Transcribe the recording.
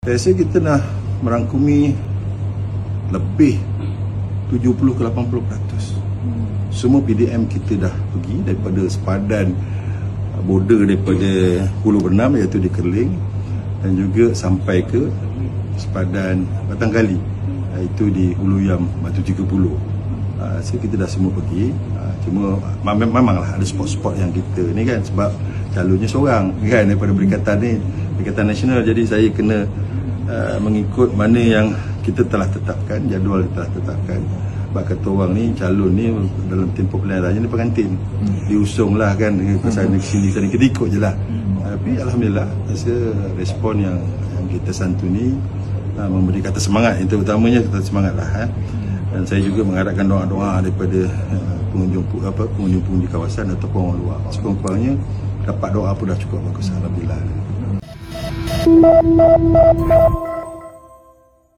Saya rasa kita dah merangkumi lebih 70 ke 80%. Semua PDM kita dah pergi daripada sepadan border daripada Pulau Bernam iaitu di Kerling dan juga sampai ke sepadan Batang Kali iaitu di Hulu Yam Batu 30. So kita dah semua pergi. Cuma memanglah ada spot-spot yang kita ni kan sebab calonnya seorang kan daripada Perikatan Nasional, jadi saya kena mengikut mana yang kita telah tetapkan, jadual telah tetapkan. Sebab kata orang ni calon ni dalam tempoh pilihan raya ni pengantin, diusunglah kan ke sana ke sini kita ikut je lah. Tapi alhamdulillah rasa respon yang kita santuni memberi kata semangat, itu utamanya kata semangat lah. Dan saya juga mengharapkan doa-doa daripada pengunjung di kawasan ataupun orang luar. Sekurang-kurangnya dapat doa pun dah cukup bagus, alhamdulillah.